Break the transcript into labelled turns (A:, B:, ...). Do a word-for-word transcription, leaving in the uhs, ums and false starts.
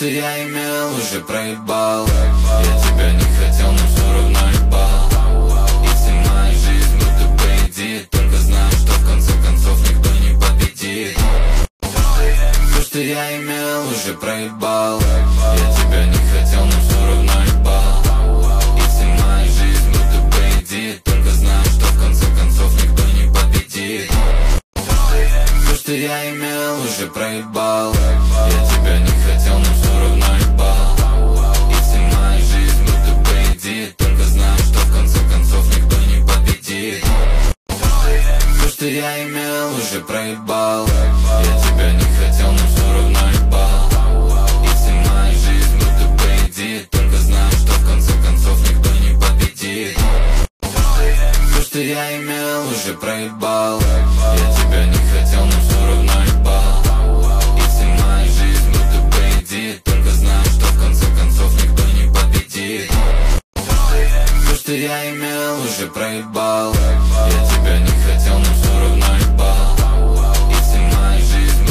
A: что я имел, уже проебал. Я тебя не хотел, но все равно ебал. И вся моя жизнь будто бы идея, только знаю, что в конце концов никто не победит. Все, что я имел, уже проебал. Я тебя не хотел, но все равно ебал. И вся моя жизнь будто бы идея, только знаю, что в конце концов никто не победит. Все, что я имел, уже проебал. Я тебя не хотел, но все равно ебал. И вся моя жизнь будто бы идея, только знаю, что в конце концов никто не победит. Все, что я имел, уже проебал. Я тебя не хотел, но все равно ебал. И вся моя жизнь будто бы идея, только знаю, что в конце концов никто не победит. Все, что я имел, уже проебал. Я тебя не хотел, но все равно ебал. И вся моя жизнь будто бы идея, только знаю, что в конце концов никто не победит. Все, что я имел, уже проебал. Я тебя не хотел,